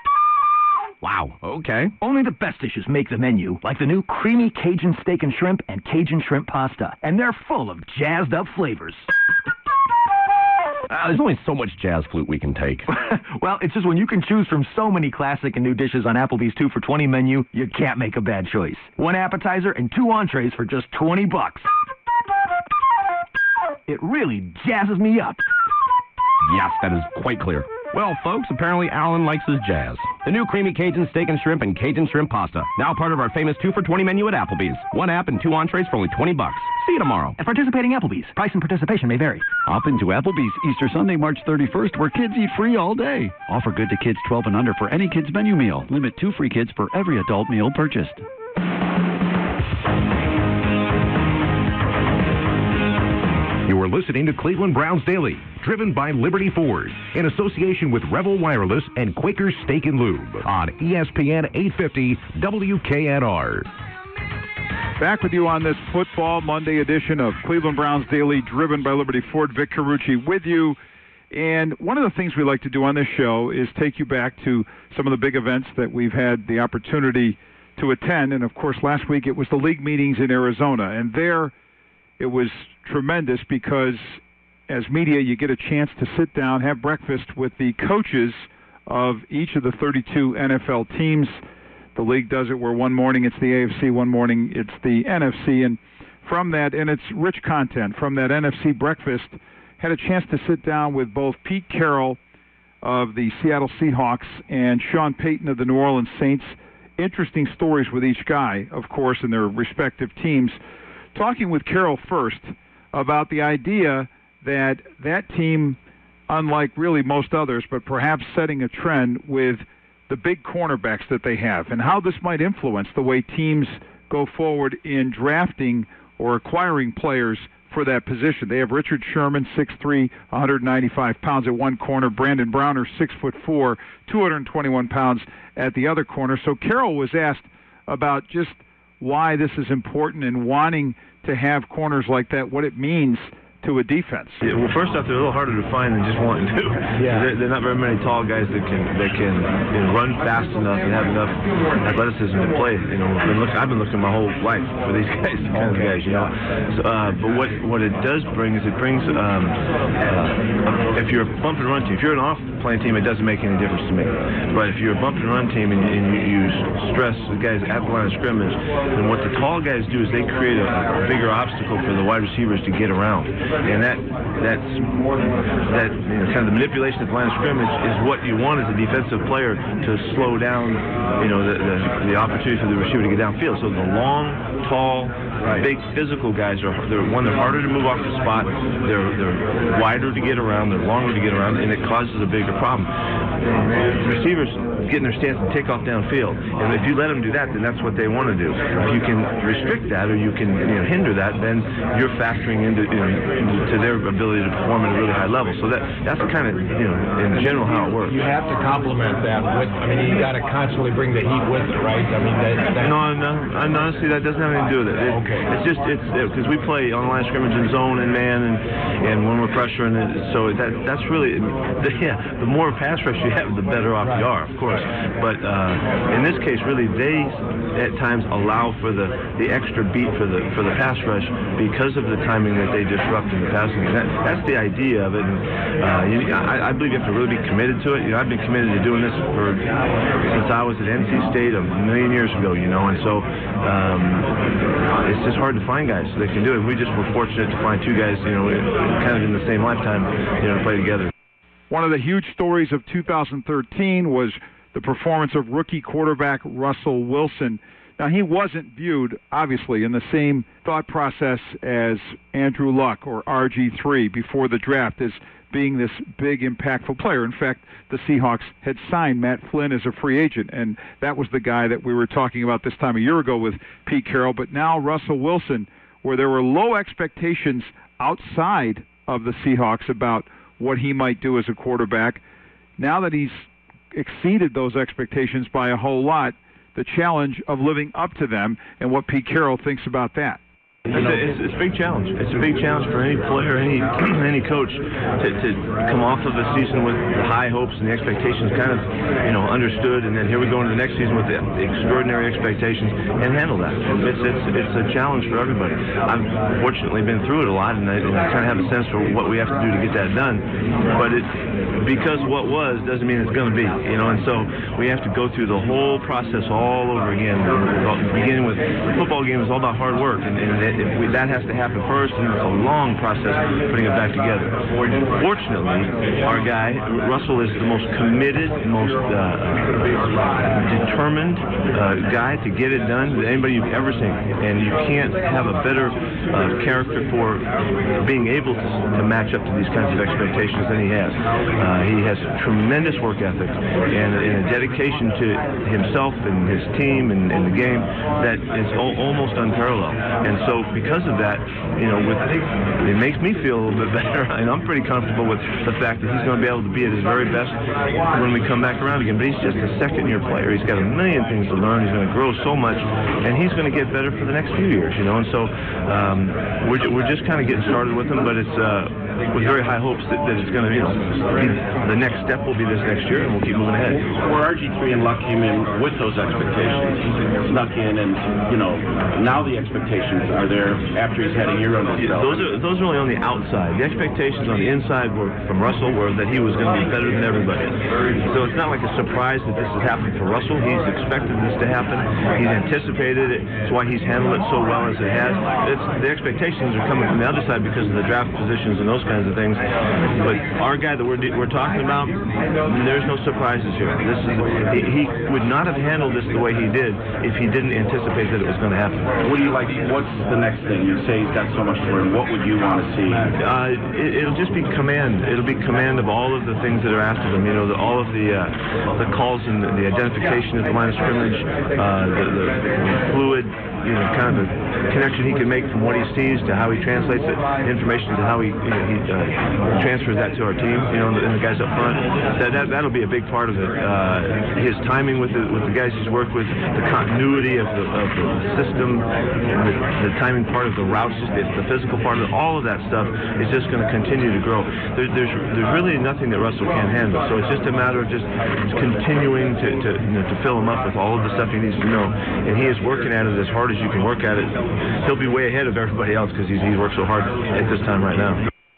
Wow, okay. Only the best dishes make the menu, like the new creamy Cajun steak and shrimp and Cajun shrimp pasta. And they're full of jazzed-up flavors. There's only so much jazz flute we can take. Well, it's just when you can choose from so many classic and new dishes on Applebee's 2 for $20 menu, you can't make a bad choice. 1 appetizer and 2 entrees for just $20. It really jazzes me up. Yes, that is quite clear. Well, folks, apparently Alan likes his jazz. The new creamy Cajun steak and shrimp and Cajun shrimp pasta. Now part of our famous 2 for $20 menu at Applebee's. 1 app and 2 entrees for only $20. See you tomorrow. At participating Applebee's. Price and participation may vary. Hop into Applebee's Easter Sunday, March 31st, where kids eat free all day. Offer good to kids 12 and under for any kids menu meal. Limit 2 free kids for every adult meal purchased. You are listening to Cleveland Browns Daily, driven by Liberty Ford, in association with Rebel Wireless and Quaker Steak and Lube on ESPN 850 WKNR. Back with you on this Football Monday edition of Cleveland Browns Daily, driven by Liberty Ford. Vic Carucci with you. And one of the things we like to do on this show is take you back to some of the big events that we've had the opportunity to attend. And, of course, last week it was the league meetings in Arizona. And there it was tremendous because as media you get a chance to sit down, have breakfast with the coaches of each of the 32 NFL teams. The league does it where one morning it's the AFC, one morning it's the NFC. And from that, and it's rich content, from that NFC breakfast, had a chance to sit down with both Pete Carroll of the Seattle Seahawks and Sean Payton of the New Orleans Saints. Interesting stories with each guy, of course, in their respective teams. Talking with Carroll first about the idea that that team, unlike really most others, but perhaps setting a trend with the big cornerbacks that they have, and how this might influence the way teams go forward in drafting or acquiring players for that position. They have Richard Sherman, 6'3", 195 pounds at one corner. Brandon Browner, 6'4", 221 pounds at the other corner. So Carroll was asked about just why this is important and wanting to have corners like that, what it means to a defense. Yeah, well, first off, they're a little harder to find than just wanting to. Yeah. There are not very many tall guys that can run fast enough and have enough athleticism to play. I've been looking my whole life for these guys, kind of guys, So, but what it does bring is it brings if if you're a bump and run team, if you're an off-playing team, it doesn't make any difference to me. But if you're a bump and run team and you stress the guys at the line of scrimmage, then what the tall guys do is they create a bigger obstacle for the wide receivers to get around, and that's kind of the manipulation at the line of scrimmage is what you want as a defensive player to slow down, the opportunity for the receiver to get downfield. So the long, tall, big physical guys they're harder to move off the spot. They're wider to get around. They're longer to get around, and it causes a bigger problem. Receivers get in their stance and take off downfield, and if you let them do that, then that's what they want to do. If you can restrict that or you can hinder that, then you're factoring into to their ability to perform at a really high level. So that's kind of in general how it works. You have to complement that with. I mean, you got to constantly bring the heat with it, right? I mean, No, honestly, that doesn't have anything to do with it. It's just because we play on the line of scrimmage in zone and man, and when we're pressuring it, so that's really the more pass rush you have, the better off you are, of course. But in this case, really, they at times allow for the extra beat for the pass rush because of the timing that they disrupt in the passing. And that's the idea of it. And I believe you have to really be committed to it. I've been committed to doing this since I was at NC State a million years ago. And so it's just hard to find guys that can do it. We just were fortunate to find two guys, kind of in the same lifetime, to play together. One of the huge stories of 2013 was the performance of rookie quarterback Russell Wilson. Now, he wasn't viewed, obviously, in the same thought process as Andrew Luck or RG3 before the draft as being this big, impactful player. In fact, the Seahawks had signed Matt Flynn as a free agent, and that was the guy that we were talking about this time a year ago with Pete Carroll. But now Russell Wilson, where there were low expectations outside of the Seahawks about what he might do as a quarterback, now that he's exceeded those expectations by a whole lot, the challenge of living up to them and what Pete Carroll thinks about that. It's a big challenge. It's a big challenge for any player, any coach to come off of a season with the high hopes and the expectations kind of understood, and then here we go into the next season with the extraordinary expectations and handle that. It's a challenge for everybody. I've fortunately been through it a lot, and I kind of have a sense for what we have to do to get that done. But because what was doesn't mean it's going to be, and so we have to go through the whole process all over again. Beginning with the football game is all about hard work, and that has to happen first, and it's a long process putting it back together. Fortunately, our guy, Russell, is the most committed, most determined guy to get it done than anybody you've ever seen. And you can't have a better character for being able to match up to these kinds of expectations than he has. He has tremendous work ethic and a dedication to himself and his team and the game that is almost unparalleled. And so because of that, it makes me feel a little bit better, and I'm pretty comfortable with the fact that he's going to be able to be at his very best when we come back around again. But he's just a second-year player. He's got a million things to learn. He's going to grow so much, and he's going to get better for the next few years, And so we're just kind of getting started with him, but it's with very high hopes that it's going to, be the next step will be this next year, and we'll keep moving ahead. Where RG3 and Luck came in with those expectations, snuck in, and now the expectations are there after he's had a year under his belt. Those are only on the outside. The expectations on the inside from Russell were that he was going to be better than everybody. So it's not like a surprise that this has happened for Russell. He's expected this to happen. He's anticipated it. It's why he's handled it so well as it has. The expectations are coming from the other side because of the draft positions and those kinds of things. But our guy that we're talking about, there's no surprises here. He would not have handled this the way he did if he didn't anticipate that it was going to happen. What do you like? What's the next thing? You say he's got so much to learn. What would you want to see? It'll just be command. It'll be command of all of the things that are asked of him. All of the calls and the identification at the line of scrimmage, the fluid, kind of a connection he can make from what he sees to how he translates it, information to how he transfers that to our team, and the guys up front. That'll be a big part of it. His timing with the guys he's worked with, the continuity of the system, the timing part of the routes, the physical part of it, all of that stuff is just going to continue to grow. There's really nothing that Russell can't handle. So it's just a matter of just continuing to fill him up with all of the stuff he needs to know. And he is working at it as hard as you can work at it. He'll be way ahead of everybody else because he's worked so hard at this time right now.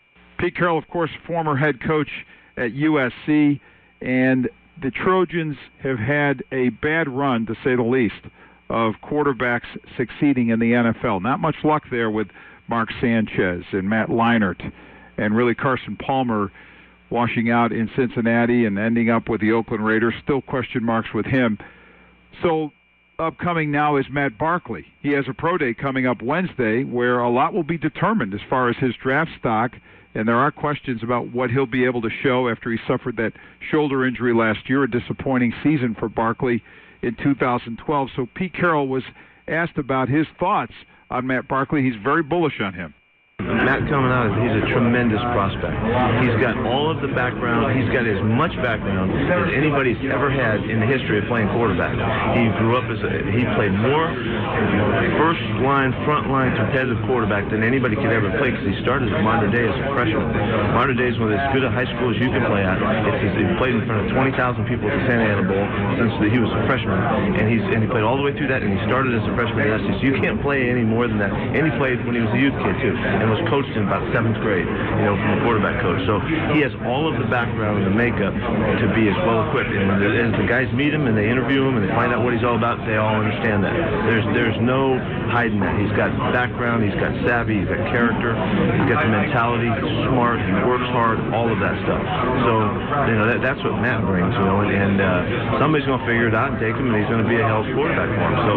Pete Carroll, of course, former head coach at USC, and the Trojans have had a bad run, to say the least, of quarterbacks succeeding in the NFL. Not much luck there with Mark Sanchez and Matt Leinart, and really Carson Palmer washing out in Cincinnati and ending up with the Oakland Raiders. Still question marks with him. So upcoming now is Matt Barkley. He has a pro day coming up Wednesday where a lot will be determined as far as his draft stock, and there are questions about what he'll be able to show after he suffered that shoulder injury last year, a disappointing season for Barkley in 2012. So Pete Carroll was asked about his thoughts on Matt Barkley. He's very bullish on him. Matt coming out, he's a tremendous prospect. He's got all of the background. He's got as much background as anybody's ever had in the history of playing quarterback. He grew up he played more first line, front line competitive quarterback than anybody could ever play because he started at Mater Dei as a freshman. Mater Dei is one of as good a high school as you can play at. He played in front of 20,000 people at the Santa Ana Bowl since he was a freshman, and he played all the way through that, and he started as a freshman at SC. So you can't play any more than that. And he played when he was a youth kid too, and was coached in about 7th grade, from a quarterback coach. So he has all of the background and the makeup to be as well equipped. And as the guys meet him and they interview him and they find out what he's all about, they all understand that. There's no hiding that. He's got background, he's got savvy, he's got character, he's got the mentality, he's smart, he works hard, all of that stuff. So, that's what Matt brings, and somebody's going to figure it out and take him, and he's going to be a hell of a quarterback for him. So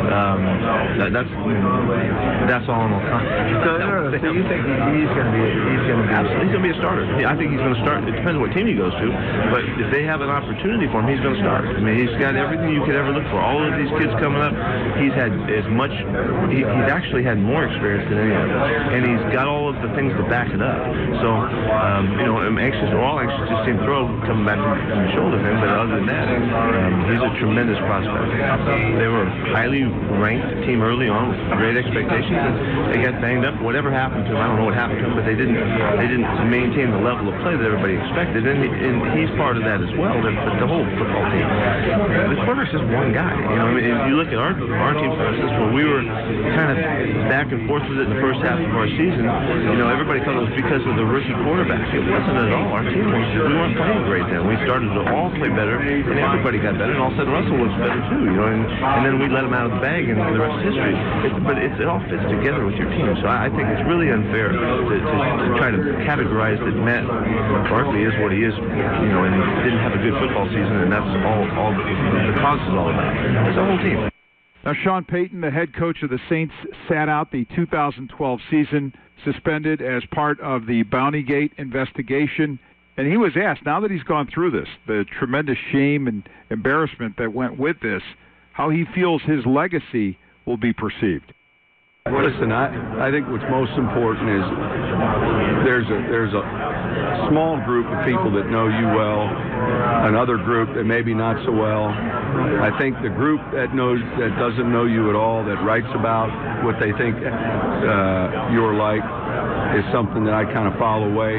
that's all I'm going to So you think he's going to be a starter? I think he's going to start. It depends on what team he goes to, but if they have an opportunity for him, he's going to start. I mean, he's got everything you could ever look for. All of these kids coming up, he's had as much. He's actually had more experience than any of them, and he's got all of the things to back it up. So, I'm anxious. We're all anxious to see him throw coming back from the shoulder thing, but other than that, he's a tremendous prospect. They were a highly ranked team early on with great expectations, and they got banged up. Whatever happened to him, I don't know what happened to him, but they didn't maintain the level of play that everybody expected, and he's part of that as well. The whole football team. The quarterback's just one guy. If you look at our team, for instance, where we were kind of back and forth with it in the first half of our season, everybody thought it was because of the rookie quarterback. It wasn't at all. Our team we weren't playing great then. We started to all play better, and everybody got better, and all of a sudden Russell looks better too. And then we let him out of the bag, and the rest is history. But it all fits together with your team. So I think it's really unfair to try to categorize that Matt Barkley is what he is, and he didn't have a good football season, and that's all the cause is all about. It's the whole team. Now, Sean Payton, the head coach of the Saints, sat out the 2012 season, suspended as part of the Bountygate investigation. And he was asked, now that he's gone through this, the tremendous shame and embarrassment that went with this, how he feels his legacy will be perceived. Listen, I think what's most important is there's a small group of people that know you well, another group that maybe not so well. I think the group that doesn't know you at all, that writes about what they think you're like, is something that I kind of follow away.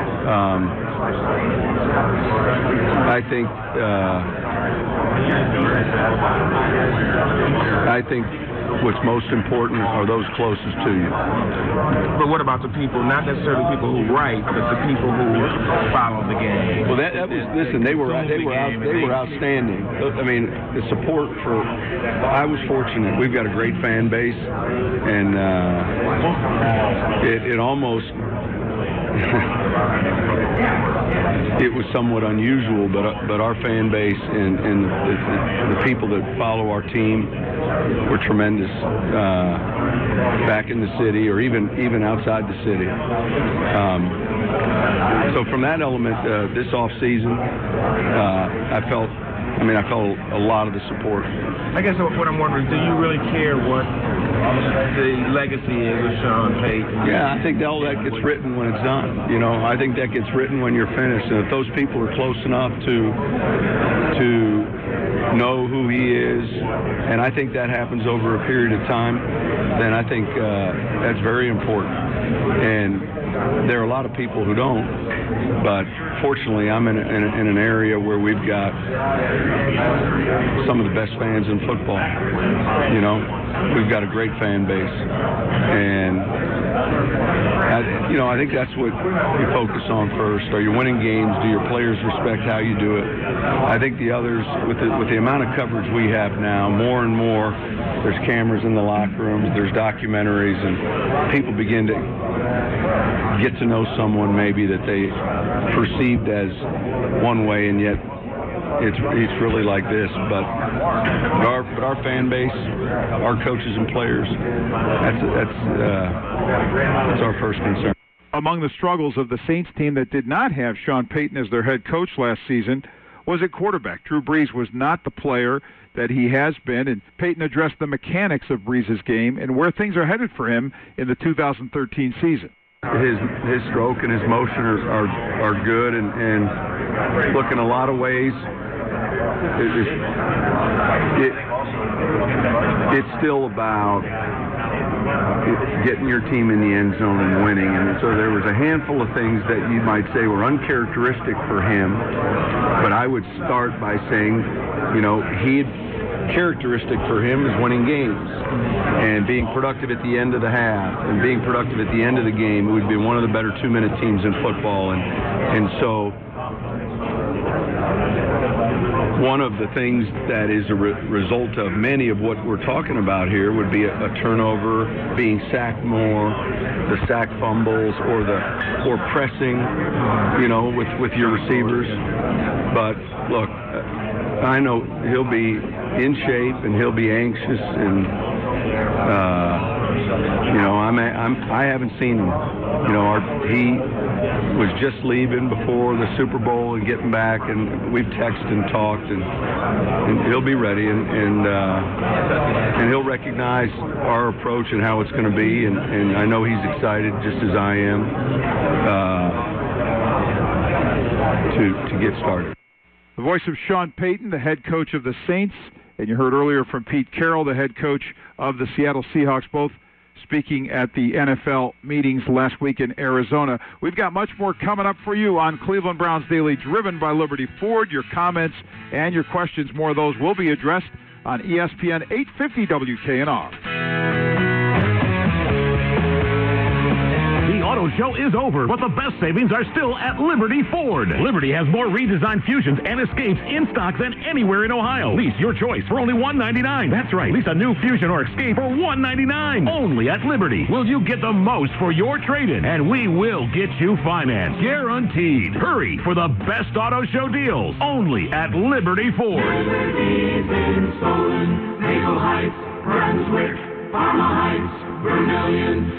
I think what's most important are those closest to you. But what about the people, not necessarily people who write, but the people who follow the game? Well, that was, listen, they were outstanding. I mean, the support for, I was fortunate. We've got a great fan base, and it almost, it was somewhat unusual, but our fan base and the people that follow our team were tremendous back in the city or even outside the city. So from that element, this off season, I felt a lot of the support. I guess what I'm wondering, do you really care what the legacy is of Sean Payton? Yeah, I think all that gets written when it's done. I think that gets written when you're finished. And if those people are close enough to know who he is, and I think that happens over a period of time, then I think that's very important. And there are a lot of people who don't, but fortunately I'm in an area where we've got some of the best fans in football. We've got a great fan base, and I think that's what you focus on first. Are you winning games? Do your players respect how you do it? I think the others, with the amount of coverage we have now, more and more, there's cameras in the locker rooms, there's documentaries, and people begin to get to know someone maybe that they perceived as one way, and yet it's really like this. But our fan base, our coaches and players, that's our first concern. Among the struggles of the Saints team that did not have Sean Payton as their head coach last season was at quarterback. Drew Brees was not the player that he has been, and Payton addressed the mechanics of Brees' game and where things are headed for him in the 2013 season. His stroke and his motion are good, and look, in a lot of ways, it's still about getting your team in the end zone and winning. And so there was a handful of things that you might say were uncharacteristic for him, but I would start by saying, characteristic for him is winning games and being productive at the end of the half and being productive at the end of the game. It would be one of the better 2-minute teams in football, and so one of the things that is a result of many of what we're talking about here would be a turnover, being sacked more, the sack fumbles, or pressing, with your receivers. But look, I know he'll be in shape and he'll be anxious, and I haven't seen him. He was just leaving before the Super Bowl and getting back, and we've texted and talked, and he'll be ready, and he'll recognize our approach and how it's going to be, and I know he's excited just as I am to get started. The voice of Sean Payton, the head coach of the Saints, and you heard earlier from Pete Carroll, the head coach of the Seattle Seahawks, both speaking at the NFL meetings last week in Arizona. We've got much more coming up for you on Cleveland Browns Daily, driven by Liberty Ford. Your comments and your questions, more of those will be addressed on ESPN 850 WKNR. The auto show is over, but the best savings are still at Liberty Ford. Liberty has more redesigned Fusions and Escapes in stock than anywhere in Ohio. Lease your choice for only $199. That's right, lease a new Fusion or Escape for $199. Only at Liberty will you get the most for your trade-in, and we will get you financed. Guaranteed. Hurry for the best auto show deals. Only at Liberty Ford. Liberty's in Solon, Maple Heights, Brunswick, Parma Heights, Vermillion,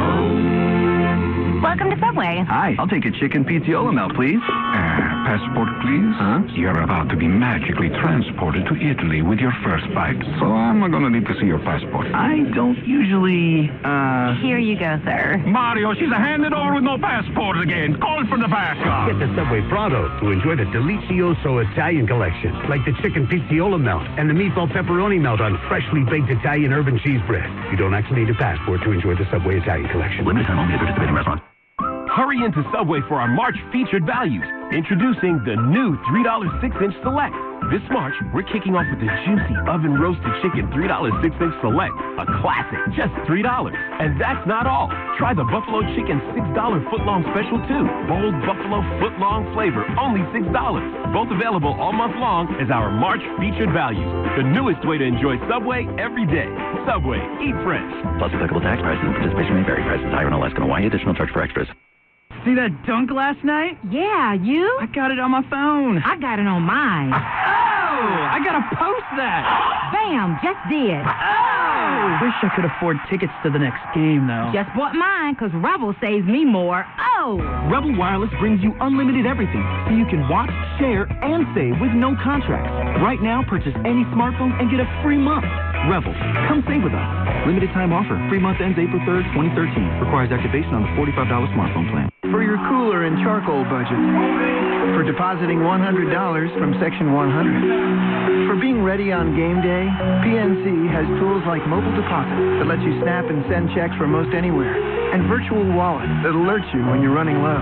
Welcome to Subway. Hi, I'll take a chicken pizziola melt, please. Passport, please? Huh? You're about to be magically transported to Italy with your first bite, so I'm not gonna need to see your passport. I don't usually, Here you go, sir. Mario, she's handed over with no passport again. Call it from the back up. Get the Subway Pronto to enjoy the Delicioso Italian collection, like the chicken pizziola melt and the meatball pepperoni melt on freshly baked Italian urban cheese bread. You don't actually need a passport to enjoy the Subway Italian collection. Limited time only at participating restaurants. Hurry into Subway for our March featured values. Introducing the new $3 6-inch Select. This March, we're kicking off with the juicy oven-roasted chicken $3 6-inch Select, a classic, just $3. And that's not all. Try the Buffalo Chicken $6 foot-long special, too. Bold Buffalo foot-long flavor, only $6. Both available all month long as our March featured values. The newest way to enjoy Subway every day. Subway, eat fresh. Plus applicable tax prices and participation may vary. Prices higher in Alaska and Hawaii. Additional charge for extras. See that dunk last night? Yeah, you? I got it on my phone. I got it on mine. Oh! I gotta post that. Bam, just did. Oh! Wish I could afford tickets to the next game, though. Just bought mine, because Rebel saves me more. Oh! Rebel Wireless brings you unlimited everything, so you can watch, share, and save with no contracts. Right now, purchase any smartphone and get a free month. Rebel, come save with us. Limited time offer. Free month ends April 3rd, 2013. Requires activation on the $45 smartphone plan. For your cooler and charcoal budget. For depositing $100 from Section 100. For being ready on game day, PNC has tools like mobile deposit that lets you snap and send checks from most anywhere, and virtual wallet that alerts you when you're running low.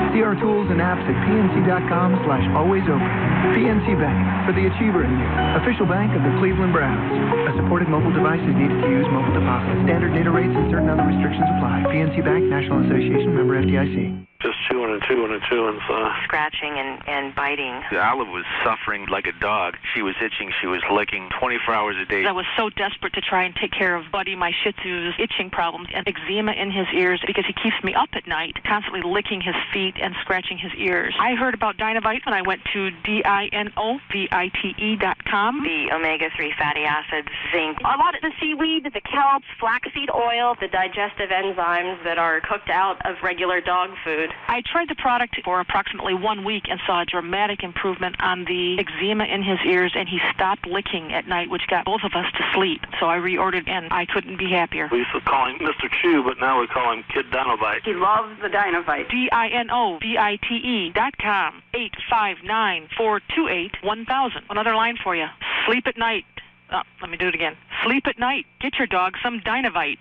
See our tools and apps at pnc.com/alwaysopen. PNC Bank, for the achiever in you. Official bank of the Cleveland Browns. A supported mobile device is needed to use mobile deposit. Standard data rates and certain other restrictions apply. PNC Bank, National Association, member FDIC. Just chewing and scratching and biting. Olive was suffering like a dog. She was itching. She was licking 24 hours a day. I was so desperate to try and take care of Buddy, my Shih Tzu's itching problems and eczema in his ears because he keeps me up at night, constantly licking his feet and scratching his ears. I heard about Dynovite when I went to DINOVITE.com. The omega-3 fatty acids, zinc, a lot of the seaweed, the kelp, flaxseed oil, the digestive enzymes that are cooked out of regular dog food. I tried the product for approximately 1 week and saw a dramatic improvement on the eczema in his ears, and he stopped licking at night, which got both of us to sleep. So I reordered, and I couldn't be happier. We used to call him Mr. Chew, but now we call him Kid Dynovite. He loves the Dynovite. DINOVITE.com, 859-428-1000. Another line for you. Sleep at night. Let me do it again. Sleep at night. Get your dog some Dynovite.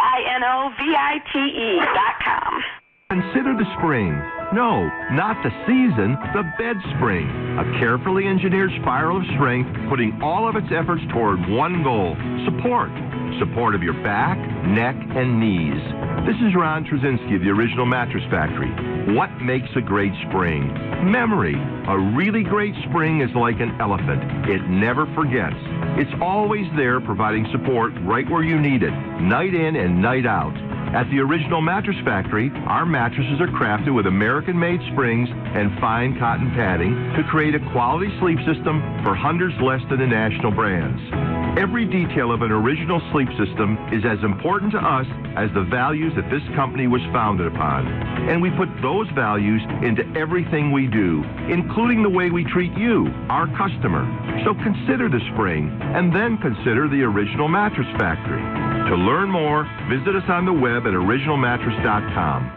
DINOVITE.com. Consider the spring. No, not the season, the bed spring. A carefully engineered spiral of strength, putting all of its efforts toward one goal: support. Support of your back, neck, and knees. This is Ron Trzynski of the Original Mattress Factory. What makes a great spring? Memory. A really great spring is like an elephant. It never forgets. It's always there providing support right where you need it, night in and night out. At the Original Mattress Factory, our mattresses are crafted with American-made springs and fine cotton padding to create a quality sleep system for hundreds less than the national brands. Every detail of an original sleep system is as important to us as the values that this company was founded upon. And we put those values into everything we do, including the way we treat you, our customer. So consider the spring, and then consider the Original Mattress Factory. To learn more, visit us on the web at originalmattress.com.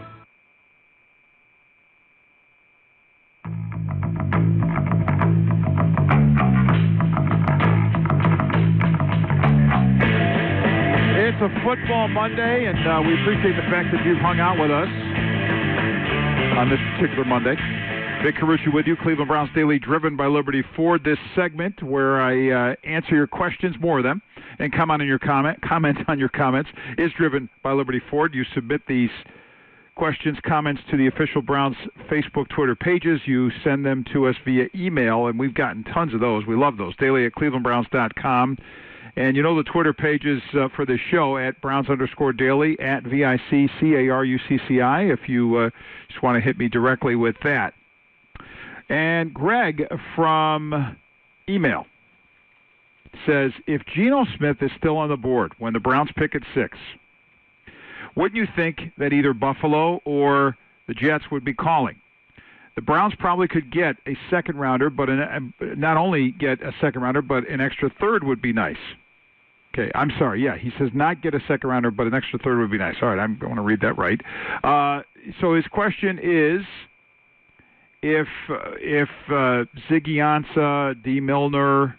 It's a football Monday, and we appreciate the fact that you've hung out with us on this particular Monday. Vic Carucci with you, Cleveland Browns Daily, driven by Liberty Ford. This segment where I answer your questions, more of them, and comment on your comments, is driven by Liberty Ford. You submit these questions, comments to the official Browns Facebook, Twitter pages. You send them to us via email, and we've gotten tons of those. We love those. Daily at clevelandbrowns.com. And you know the Twitter pages for this show at Browns_Daily, at VICCARUCCI, if you just want to hit me directly with that. And Greg from email says, if Geno Smith is still on the board when the Browns pick at 6, wouldn't you think that either Buffalo or the Jets would be calling? The Browns probably could get a second-rounder, but not only get a second-rounder, but an extra third would be nice. Okay, I'm sorry. Yeah, he says not get a second-rounder, but an extra third would be nice. All right, I'm going to read that right. So his question is, if Ziggy Ansah, D. Milner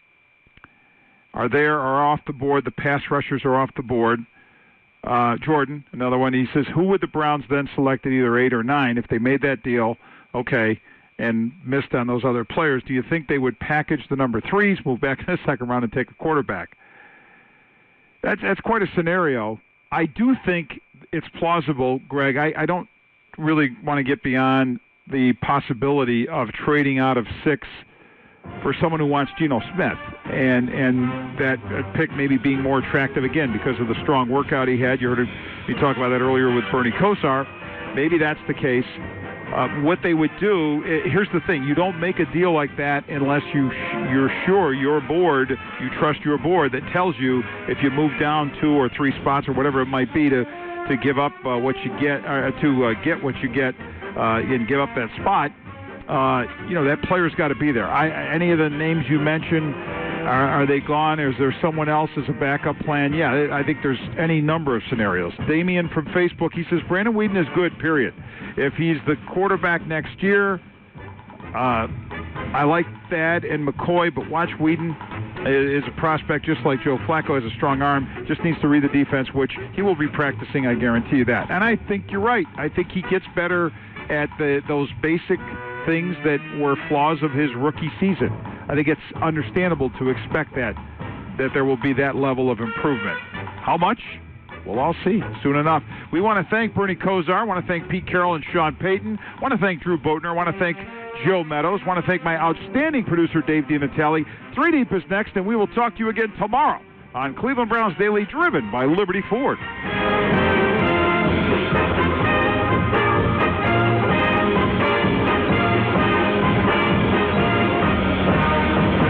are off the board, the pass rushers are off the board. Jordan, another one, he says, who would the Browns then select at either 8 or 9 if they made that deal, okay, and missed on those other players? Do you think they would package the number 3s, move back in the second round, and take a quarterback? That's quite a scenario. I do think it's plausible, Greg. I don't really want to get beyond the possibility of trading out of 6 for someone who wants Geno Smith, and that pick maybe being more attractive again because of the strong workout he had. You heard me talk about that earlier with Bernie Kosar. Maybe that's the case. What they would do, here's the thing, you don't make a deal like that unless you're sure you trust your board that tells you if you move down 2 or 3 spots or whatever it might be to give up what you get, to get what you get and give up that spot. That player's got to be there. Any of the names you mentioned, are they gone? Or is there someone else as a backup plan? Yeah, I think there's any number of scenarios. Damien from Facebook, he says, Brandon Weeden is good, period. If he's the quarterback next year, I like Thad and McCoy, but watch Weeden is a prospect just like Joe Flacco, has a strong arm, just needs to read the defense, which he will be practicing, I guarantee you that. And I think you're right. I think he gets better at those basic things that were flaws of his rookie season. I think it's understandable to expect that there will be that level of improvement. How much? We'll all see soon enough. We want to thank Bernie Kosar. I want to thank Pete Carroll and Sean Payton. I want to thank Drew Boatner. I want to thank Joe Meadows. I want to thank my outstanding producer, Dave DiNatale. 3 Deep is next, and we will talk to you again tomorrow on Cleveland Browns Daily, driven by Liberty Ford.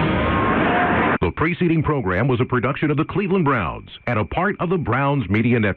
The preceding program was a production of the Cleveland Browns and a part of the Browns Media Network.